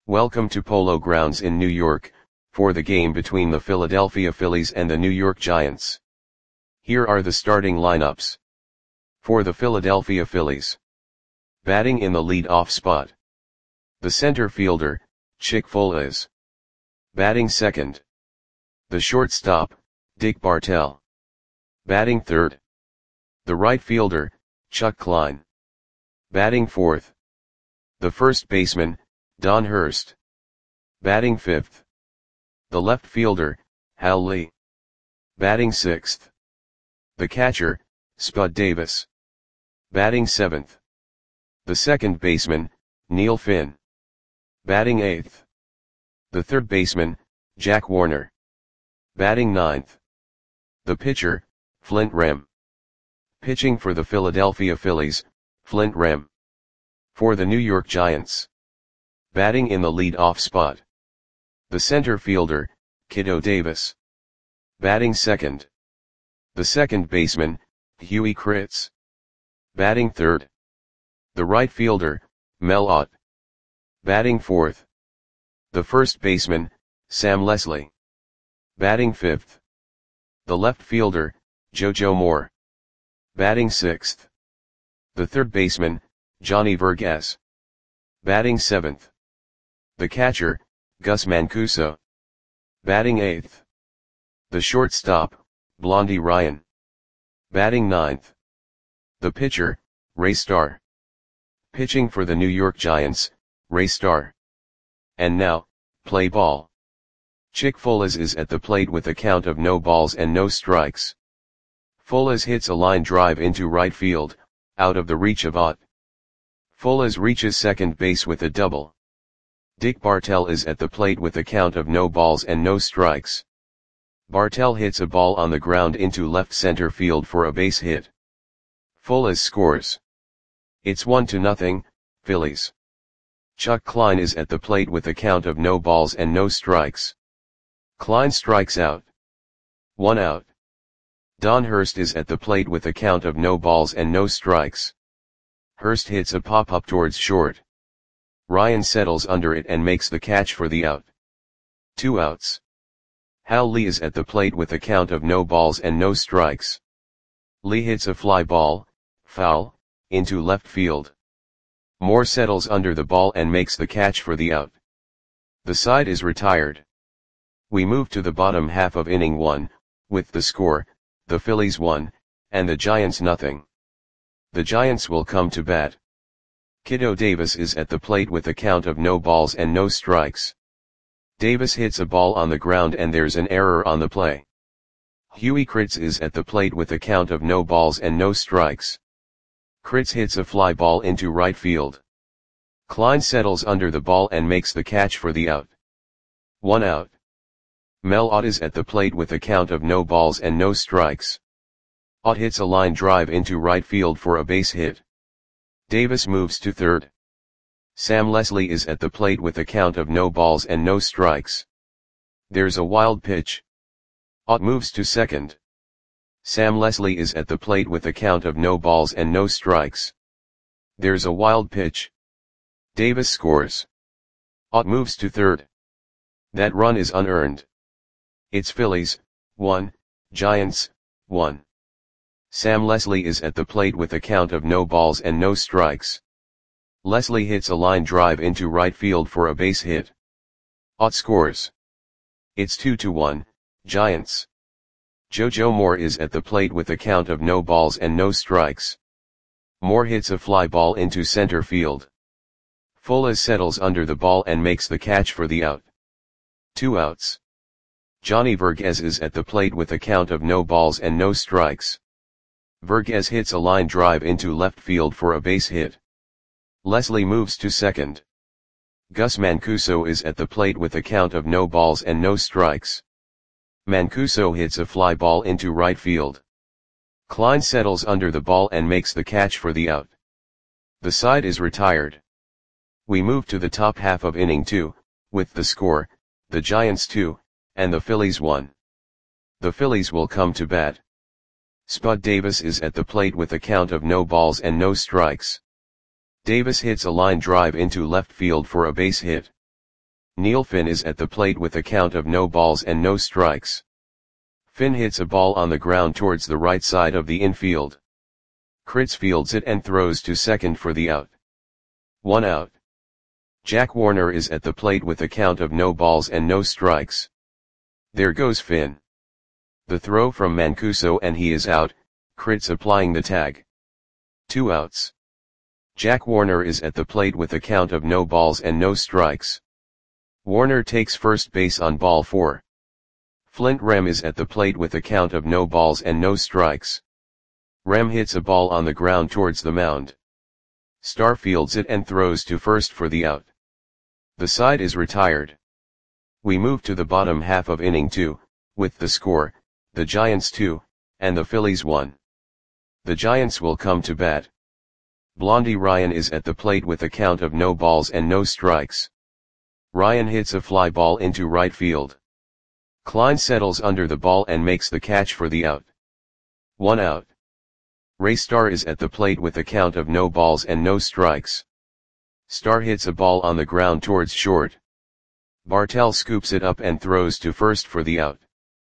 Welcome to Polo Grounds in New York, for the game between the Philadelphia Phillies and the New York Giants. Here are the starting lineups. For the Philadelphia Phillies. Batting in the lead-off spot. The center fielder, Chick Foales. Batting second. The shortstop, Dick Bartell. Batting third. The right fielder, Chuck Klein. Batting fourth. The first baseman, Don Hurst. Batting fifth. The left fielder, Hal Lee. Batting sixth. The catcher, Spud Davis. Batting seventh. The second baseman, Neil Finn. Batting eighth. The third baseman, Jack Warner. Batting ninth. The pitcher, Flint Rem. Pitching for the Philadelphia Phillies, Flint Rem. For the New York Giants. Batting in the lead-off spot. The center fielder, Kiddo Davis. Batting second. The second baseman, Huey Kritz. Batting third. The right fielder, Mel Ott. Batting fourth. The first baseman, Sam Leslie. Batting fifth. The left fielder, JoJo Moore. Batting sixth. The third baseman, Johnny Vergas. Batting seventh. The catcher, Gus Mancuso. Batting eighth. The shortstop, Blondie Ryan. Batting ninth. The pitcher, Ray Starr. Pitching for the New York Giants, Ray Starr. And now, play ball. Chick Foales is at the plate with a count of no balls and no strikes. Foales hits a line drive into right field, out of the reach of Ott. Foales reaches second base with a double. Dick Bartell is at the plate with a count of no balls and no strikes. Bartell hits a ball on the ground into left center field for a base hit. Foales scores. It's 1-0, Phillies. Chuck Klein is at the plate with a count of no balls and no strikes. Klein strikes out. 1 out. Don Hurst is at the plate with a count of no balls and no strikes. Hurst hits a pop-up towards short. Ryan settles under it and makes the catch for the out. 2 outs. Hal Lee is at the plate with a count of no balls and no strikes. Lee hits a fly ball, foul, into left field. Moore settles under the ball and makes the catch for the out. The side is retired. We move to the bottom half of inning 1, with the score, the Phillies 1, and the Giants 0. The Giants will come to bat. Kiddo Davis is at the plate with a count of no balls and no strikes. Davis hits a ball on the ground and there's an error on the play. Huey Kritz is at the plate with a count of no balls and no strikes. Kritz hits a fly ball into right field. Klein settles under the ball and makes the catch for the out. 1 out. Mel Ott is at the plate with a count of no balls and no strikes. Ott hits a line drive into right field for a base hit. Davis moves to third. Sam Leslie is at the plate with a count of no balls and no strikes. There's a wild pitch. Ott moves to second. Sam Leslie is at the plate with a count of no balls and no strikes. There's a wild pitch. Davis scores. Ott moves to third. That run is unearned. It's Phillies, 1, Giants, 1. Sam Leslie is at the plate with a count of no balls and no strikes. Leslie hits a line drive into right field for a base hit. Ott scores. It's 2-1, Giants. JoJo Moore is at the plate with a count of no balls and no strikes. Moore hits a fly ball into center field. Foales settles under the ball and makes the catch for the out. 2 outs. Johnny Vergas is at the plate with a count of no balls and no strikes. Vergas hits a line drive into left field for a base hit. Leslie moves to second. Gus Mancuso is at the plate with a count of no balls and no strikes. Mancuso hits a fly ball into right field. Klein settles under the ball and makes the catch for the out. The side is retired. We move to the top half of inning 2, with the score, the Giants 2, and the Phillies 1. The Phillies will come to bat. Spud Davis is at the plate with a count of no balls and no strikes. Davis hits a line drive into left field for a base hit. Neil Finn is at the plate with a count of no balls and no strikes. Finn hits a ball on the ground towards the right side of the infield. Kritz fields it and throws to second for the out. 1 out. Jack Warner is at the plate with a count of no balls and no strikes. There goes Finn. The throw from Mancuso and he is out, Kritz applying the tag. 2 outs. Jack Warner is at the plate with a count of no balls and no strikes. Warner takes first base on ball 4. Flint Rem is at the plate with a count of no balls and no strikes. Rem hits a ball on the ground towards the mound. Starr fields it and throws to first for the out. The side is retired. We move to the bottom half of inning 2, with the score, the Giants 2, and the Phillies 1. The Giants will come to bat. Blondie Ryan is at the plate with a count of no balls and no strikes. Ryan hits a fly ball into right field. Klein settles under the ball and makes the catch for the out. 1 out. Ray Starr is at the plate with a count of no balls and no strikes. Starr hits a ball on the ground towards short. Bartell scoops it up and throws to first for the out.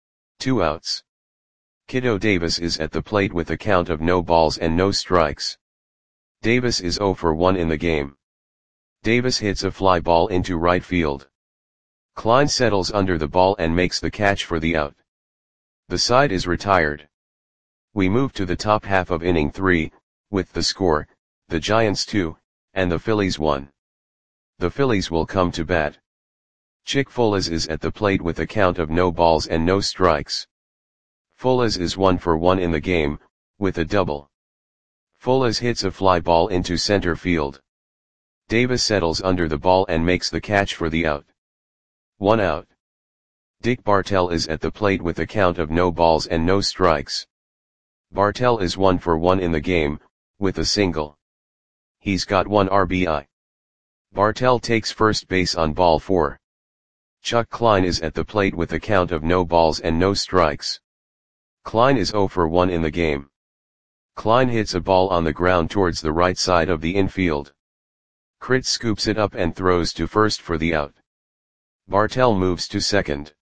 2 outs. Kiddo Davis is at the plate with a count of no balls and no strikes. Davis is 0 for 1 in the game. Davis hits a fly ball into right field. Klein settles under the ball and makes the catch for the out. The side is retired. We move to the top half of inning 3, with the score, the Giants 2, and the Phillies 1. The Phillies will come to bat. Chick Folas is at the plate with a count of no balls and no strikes. Folas is 1 for 1 in the game, with a double. Folas hits a fly ball into center field. Davis settles under the ball and makes the catch for the out. 1 out. Dick Bartell is at the plate with a count of no balls and no strikes. Bartell is 1 for 1 in the game, with a single. He's got 1 RBI. Bartell takes first base on ball 4. Chuck Klein is at the plate with a count of no balls and no strikes. Klein is 0 for 1 in the game. Klein hits a ball on the ground towards the right side of the infield. Kritz scoops it up and throws to first for the out. Bartell moves to second.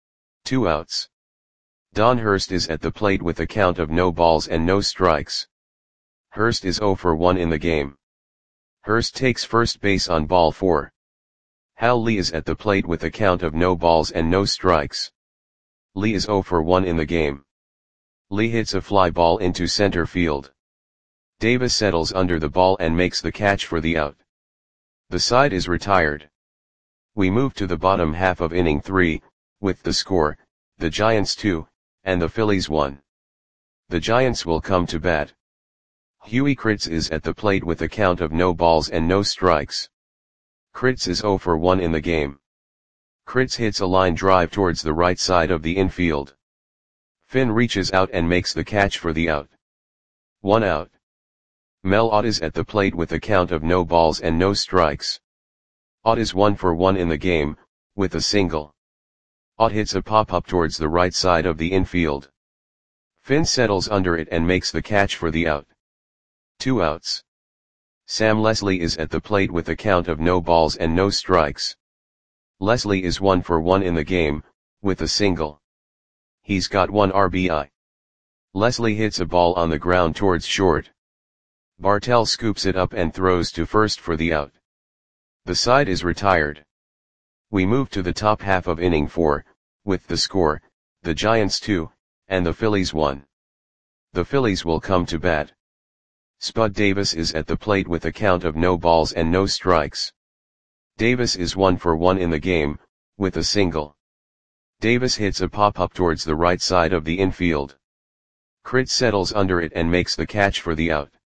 2 outs. Don Hurst is at the plate with a count of no balls and no strikes. Hurst is 0 for 1 in the game. Hurst takes first base on ball 4. Hal Lee is at the plate with a count of no balls and no strikes. Lee is 0 for 1 in the game. Lee hits a fly ball into center field. Davis settles under the ball and makes the catch for the out. The side is retired. We move to the bottom half of inning 3, with the score, the Giants 2, and the Phillies 1. The Giants will come to bat. Huey Kritz is at the plate with a count of no balls and no strikes. Kritz is 0 for 1 in the game. Kritz hits a line drive towards the right side of the infield. Finn reaches out and makes the catch for the out. 1 out. Mel Ott is at the plate with a count of no balls and no strikes. Ott is 1 for 1 in the game, with a single. Ott hits a pop-up towards the right side of the infield. Finn settles under it and makes the catch for the out. 2 outs. Sam Leslie is at the plate with a count of no balls and no strikes. Leslie is 1 for 1 in the game, with a single. He's got 1 RBI. Leslie hits a ball on the ground towards short. Bartell scoops it up and throws to first for the out. The side is retired. We move to the top half of inning 4, with the score, the Giants 2, and the Phillies 1. The Phillies will come to bat. Spud Davis is at the plate with a count of no balls and no strikes. Davis is 1 for 1 in the game, with a single. Davis hits a pop-up towards the right side of the infield. Kritz settles under it and makes the catch for the out.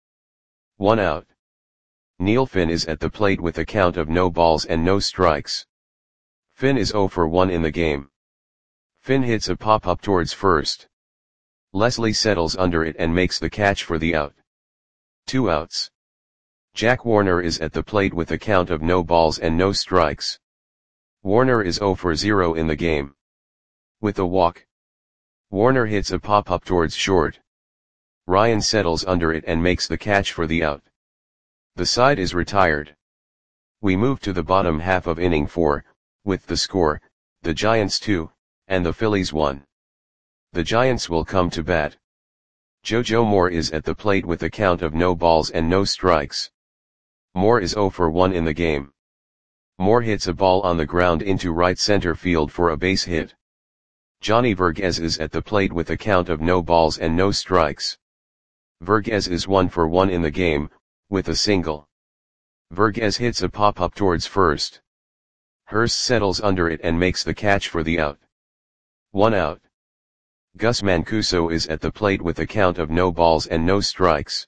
1 out. Neil Finn is at the plate with a count of no balls and no strikes. Finn is 0 for 1 in the game. Finn hits a pop-up towards first. Leslie settles under it and makes the catch for the out. 2 outs. Jack Warner is at the plate with a count of no balls and no strikes. Warner is 0 for 0 in the game. With a walk. Warner hits a pop-up towards short. Ryan settles under it and makes the catch for the out. The side is retired. We move to the bottom half of inning 4, with the score, the Giants 2, and the Phillies 1. The Giants will come to bat. JoJo Moore is at the plate with a count of no balls and no strikes. Moore is 0 for 1 in the game. Moore hits a ball on the ground into right center field for a base hit. Johnny Verghese is at the plate with a count of no balls and no strikes. Verghese is 1 for 1 in the game, with a single. Verghese hits a pop-up towards first. Hurst settles under it and makes the catch for the out. 1 out. Gus Mancuso is at the plate with a count of no balls and no strikes.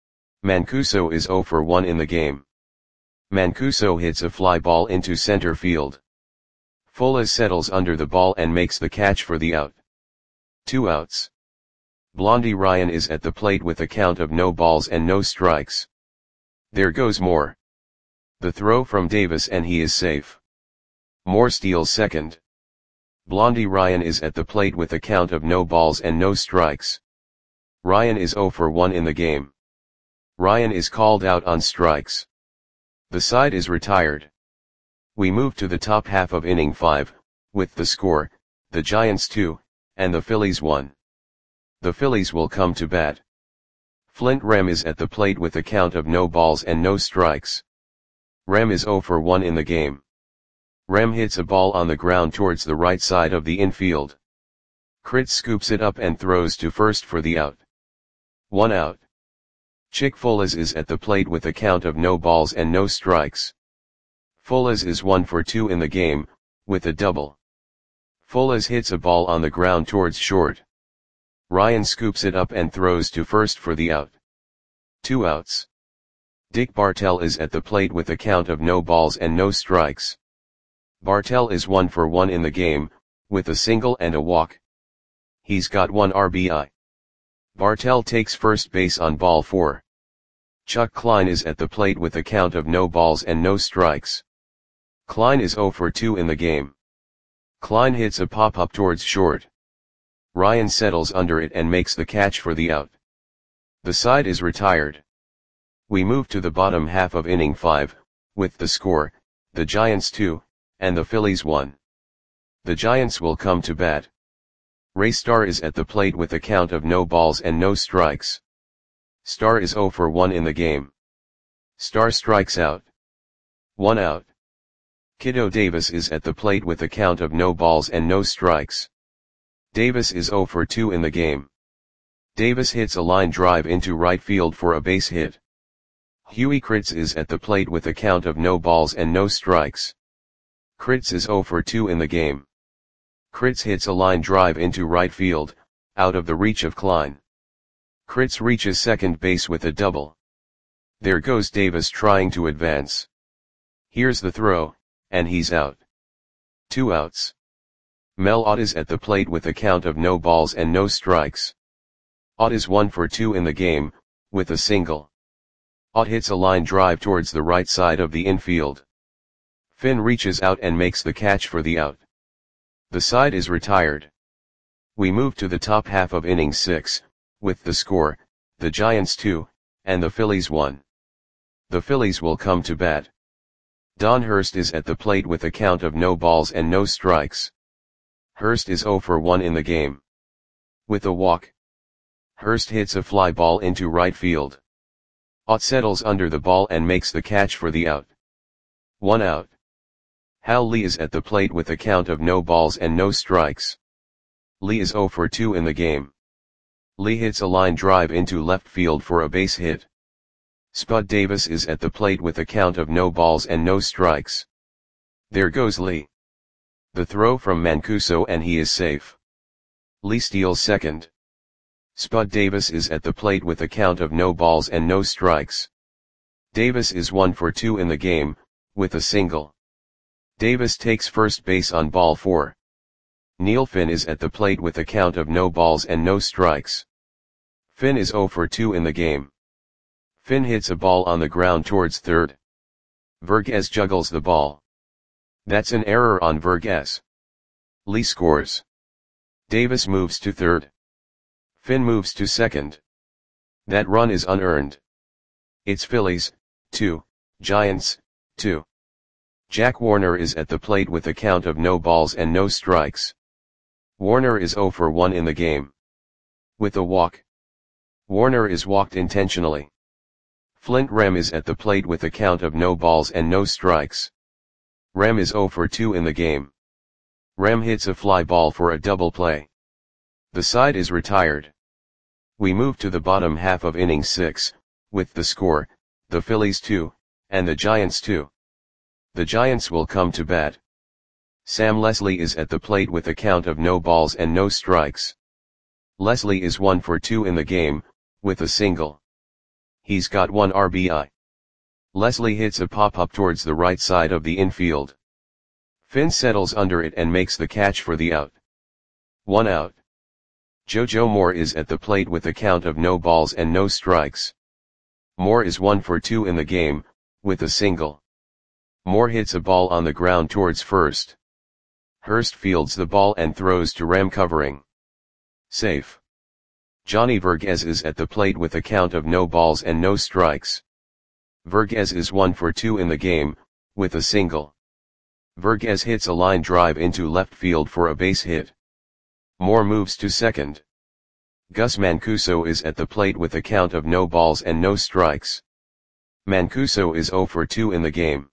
Mancuso is 0 for 1 in the game. Mancuso hits a fly ball into center field. Fuller settles under the ball and makes the catch for the out. 2 outs. Blondie Ryan is at the plate with a count of no balls and no strikes. There goes Moore. The throw from Davis and he is safe. Moore steals second. Blondie Ryan is at the plate with a count of no balls and no strikes. Ryan is 0 for 1 in the game. Ryan is called out on strikes. The side is retired. We move to the top half of inning 5, with the score, the Giants 2, and the Phillies 1. The Phillies will come to bat. Flint Rem is at the plate with a count of no balls and no strikes. Rem is 0 for 1 in the game. Rem hits a ball on the ground towards the right side of the infield. Kritz scoops it up and throws to first for the out. 1 out. Chick Folas is at the plate with a count of no balls and no strikes. Folas is 1 for 2 in the game, with a double. Folas hits a ball on the ground towards short. Ryan scoops it up and throws to first for the out. 2 outs. Dick Bartell is at the plate with a count of no balls and no strikes. Bartell is 1 for 1 in the game, with a single and a walk. He's got 1 RBI. Bartell takes first base on ball 4. Chuck Klein is at the plate with a count of no balls and no strikes. Klein is 0 for 2 in the game. Klein hits a pop-up towards short. Ryan settles under it and makes the catch for the out. The side is retired. We move to the bottom half of inning 5, with the score, the Giants 2, and the Phillies 1. The Giants will come to bat. Ray Starr is at the plate with a count of no balls and no strikes. Starr is 0 for 1 in the game. Starr strikes out. 1 out. Kiddo Davis is at the plate with a count of no balls and no strikes. Davis is 0 for 2 in the game. Davis hits a line drive into right field for a base hit. Huey Kritz is at the plate with a count of no balls and no strikes. Kritz is 0 for 2 in the game. Kritz hits a line drive into right field, out of the reach of Klein. Kritz reaches second base with a double. There goes Davis trying to advance. Here's the throw, and he's out. 2 outs. Mel Ott is at the plate with a count of no balls and no strikes. Ott is 1 for 2 in the game, with a single. Ott hits a line drive towards the right side of the infield. Finn reaches out and makes the catch for the out. The side is retired. We move to the top half of inning 6, with the score, the Giants 2, and the Phillies 1. The Phillies will come to bat. Don Hurst is at the plate with a count of no balls and no strikes. Hurst is 0 for 1 in the game. With a walk. Hurst hits a fly ball into right field. Ott settles under the ball and makes the catch for the out. 1 out. Hal Lee is at the plate with a count of no balls and no strikes. Lee is 0 for 2 in the game. Lee hits a line drive into left field for a base hit. Spud Davis is at the plate with a count of no balls and no strikes. There goes Lee. The throw from Mancuso and he is safe. Lee steals second. Spud Davis is at the plate with a count of no balls and no strikes. Davis is 1 for 2 in the game, with a single. Davis takes first base on ball 4. Neil Finn is at the plate with a count of no balls and no strikes. Finn is 0 for 2 in the game. Finn hits a ball on the ground towards third. Verghese juggles the ball. That's an error on Verghese. Lee scores. Davis moves to third. Finn moves to second. That run is unearned. It's Phillies, 2, Giants, 2. Jack Warner is at the plate with a count of no balls and no strikes. Warner is 0 for 1 in the game. With a walk. Warner is walked intentionally. Flint Rem is at the plate with a count of no balls and no strikes. Rem is 0 for 2 in the game. Rem hits a fly ball for a double play. The side is retired. We move to the bottom half of inning 6, with the score, the Phillies 2, and the Giants 2. The Giants will come to bat. Sam Leslie is at the plate with a count of no balls and no strikes. Leslie is 1 for 2 in the game, with a single. He's got 1 RBI. Leslie hits a pop-up towards the right side of the infield. Finn settles under it and makes the catch for the out. 1 out. JoJo Moore is at the plate with a count of no balls and no strikes. Moore is 1 for 2 in the game, with a single. Moore hits a ball on the ground towards first. Hurst fields the ball and throws to Rem covering. Safe. Johnny Verghese is at the plate with a count of no balls and no strikes. Verghese is 1 for 2 in the game, with a single. Verghese hits a line drive into left field for a base hit. Moore moves to second. Gus Mancuso is at the plate with a count of no balls and no strikes. Mancuso is 0 for 2 in the game.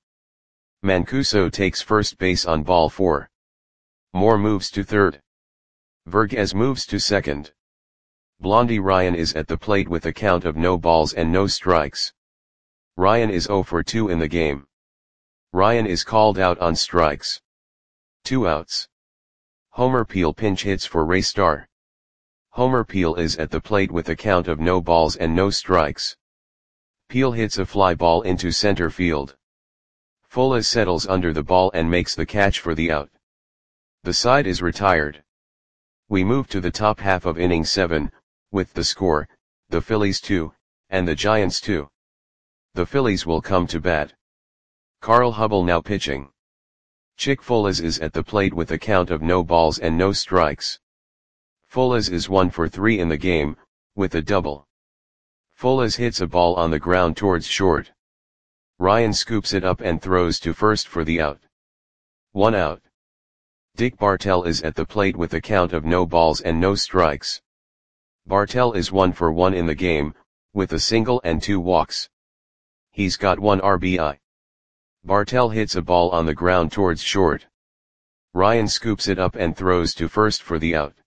Mancuso takes first base on ball 4. Moore moves to third. Verghese moves to second. Blondie Ryan is at the plate with a count of no balls and no strikes. Ryan is 0 for 2 in the game. Ryan is called out on strikes. 2 outs. Homer Peel pinch hits for Ray Starr. Homer Peel is at the plate with a count of no balls and no strikes. Peel hits a fly ball into center field. Fola settles under the ball and makes the catch for the out. The side is retired. We move to the top half of inning 7, with the score, the Phillies 2, and the Giants 2. The Phillies will come to bat. Carl Hubbell now pitching. Chick Folas is at the plate with a count of no balls and no strikes. Folas is 1 for 3 in the game, with a double. Folas hits a ball on the ground towards short. Ryan scoops it up and throws to first for the out. 1 out. Dick Bartell is at the plate with a count of no balls and no strikes. Bartell is 1 for 1 in the game, with a single and 2 walks. He's got 1 RBI. Bartell hits a ball on the ground towards short. Ryan scoops it up and throws to first for the out.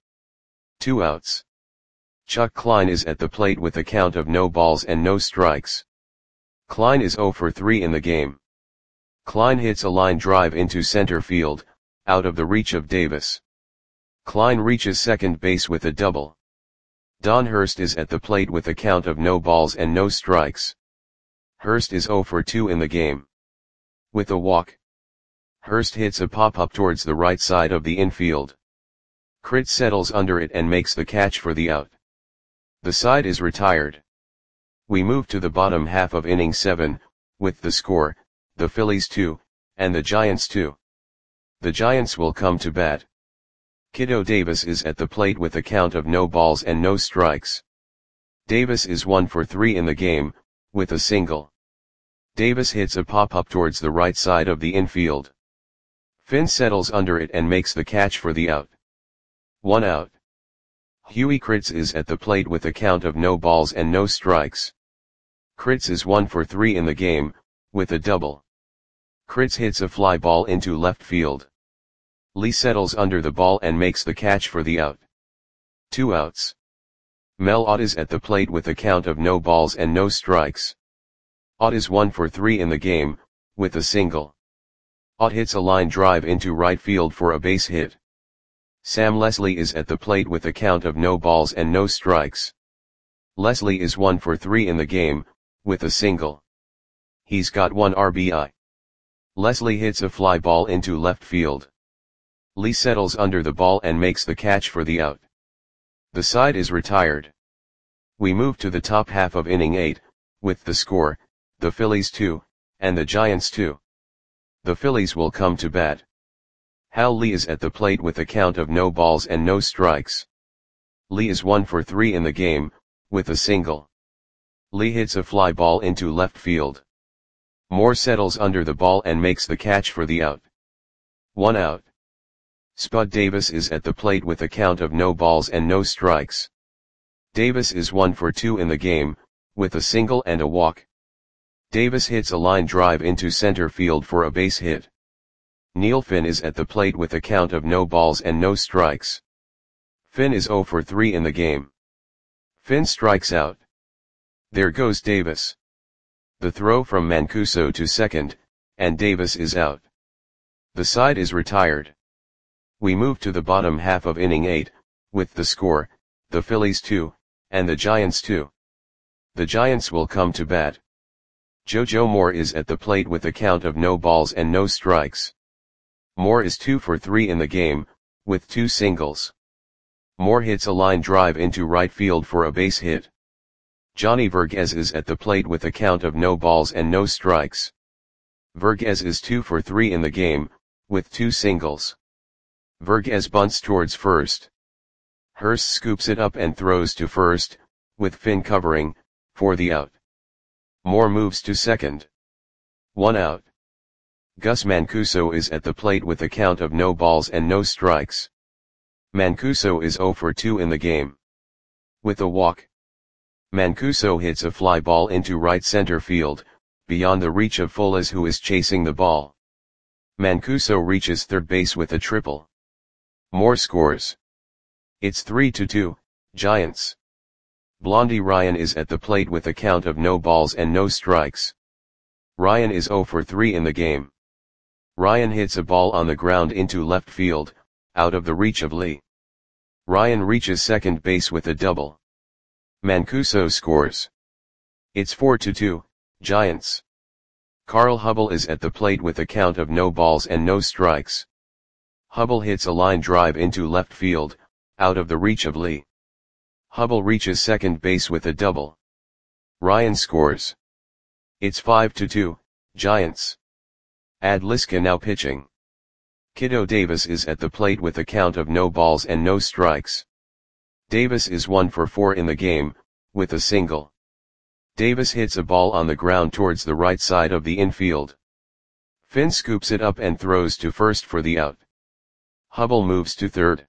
2 outs. Chuck Klein is at the plate with a count of no balls and no strikes. Klein is 0 for 3 in the game. Klein hits a line drive into center field, out of the reach of Davis. Klein reaches second base with a double. Don Hurst is at the plate with a count of no balls and no strikes. Hurst is 0 for 2 in the game. With a walk. Hurst hits a pop-up towards the right side of the infield. Crit settles under it and makes the catch for the out. The side is retired. We move to the bottom half of inning 7, with the score, the Phillies 2, and the Giants 2. The Giants will come to bat. Kiddo Davis is at the plate with a count of no balls and no strikes. Davis is 1 for 3 in the game, with a single. Davis hits a pop-up towards the right side of the infield. Finn settles under it and makes the catch for the out. 1 out. Huey Kritz is at the plate with a count of no balls and no strikes. Kritz is 1 for 3 in the game, with a double. Kritz hits a fly ball into left field. Lee settles under the ball and makes the catch for the out. 2 outs. Mel Ott is at the plate with a count of no balls and no strikes. Ott is 1 for 3 in the game, with a single. Ott hits a line drive into right field for a base hit. Sam Leslie is at the plate with a count of no balls and no strikes. Leslie is 1 for 3 in the game, with a single. He's got 1 RBI. Leslie hits a fly ball into left field. Lee settles under the ball and makes the catch for the out. The side is retired. We move to the top half of inning 8, with the score, the Phillies 2, and the Giants 2. The Phillies will come to bat. Hal Lee is at the plate with a count of no balls and no strikes. Lee is 1 for 3 in the game, with a single. Lee hits a fly ball into left field. Moore settles under the ball and makes the catch for the out. 1 out. Spud Davis is at the plate with a count of no balls and no strikes. Davis is 1 for 2 in the game, with a single and a walk. Davis hits a line drive into center field for a base hit. Neil Finn is at the plate with a count of no balls and no strikes. Finn is 0 for 3 in the game. Finn strikes out. There goes Davis. The throw from Mancuso to second, and Davis is out. The side is retired. We move to the bottom half of inning 8, with the score, the Phillies 2, and the Giants 2. The Giants will come to bat. JoJo Moore is at the plate with a count of no balls and no strikes. Moore is 2 for 3 in the game, with 2 singles. Moore hits a line drive into right field for a base hit. Johnny Verghese is at the plate with a count of no balls and no strikes. Verghese is 2 for 3 in the game, with 2 singles. Verghese bunts towards first. Hurst scoops it up and throws to first, with Finn covering, for the out. Moore moves to second. 1 out. Gus Mancuso is at the plate with a count of no balls and no strikes. Mancuso is 0 for 2 in the game. With a walk. Mancuso hits a fly ball into right center field, beyond the reach of Fules, who is chasing the ball. Mancuso reaches third base with a triple. Moore scores. It's 3-2, Giants. Blondie Ryan is at the plate with a count of no balls and no strikes. Ryan is 0 for 3 in the game. Ryan hits a ball on the ground into left field, out of the reach of Lee. Ryan reaches second base with a double. Mancuso scores. It's 4-2, Giants. Carl Hubble is at the plate with a count of no balls and no strikes. Hubble hits a line drive into left field, out of the reach of Lee. Hubble reaches second base with a double. Ryan scores. It's 5-2, Giants. Ad Liska now pitching. Kiddo Davis is at the plate with a count of no balls and no strikes. Davis is 1 for 4 in the game, with a single. Davis hits a ball on the ground towards the right side of the infield. Finn scoops it up and throws to first for the out. Hubble moves to third.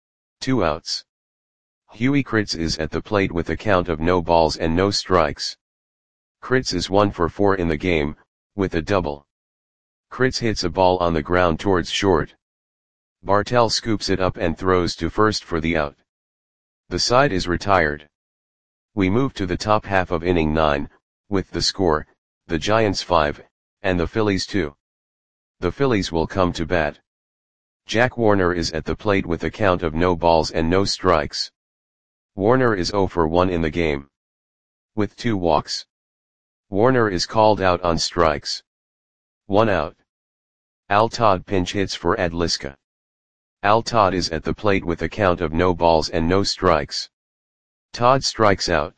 2 outs. Huey Kritz is at the plate with a count of no balls and no strikes. Kritz is 1 for 4 in the game, with a double. Kritz hits a ball on the ground towards short. Bartell scoops it up and throws to first for the out. The side is retired. We move to the top half of inning 9, with the score, the Giants 5, and the Phillies 2. The Phillies will come to bat. Jack Warner is at the plate with a count of no balls and no strikes. Warner is 0 for 1 in the game. With 2 walks. Warner is called out on strikes. 1 out. Al Todd pinch hits for Ad Liska. Al Todd is at the plate with a count of no balls and no strikes. Todd strikes out.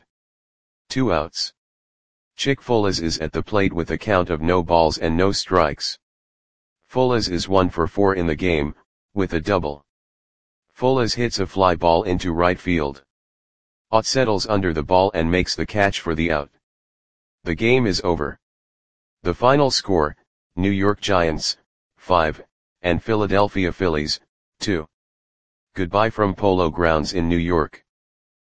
2 outs. Chick Fules is at the plate with a count of no balls and no strikes. Fules is 1 for 4 in the game, with a double. Fules hits a fly ball into right field. Ott settles under the ball and makes the catch for the out. The game is over. The final score, New York Giants, 5, and Philadelphia Phillies, 2. Goodbye from Polo Grounds in New York.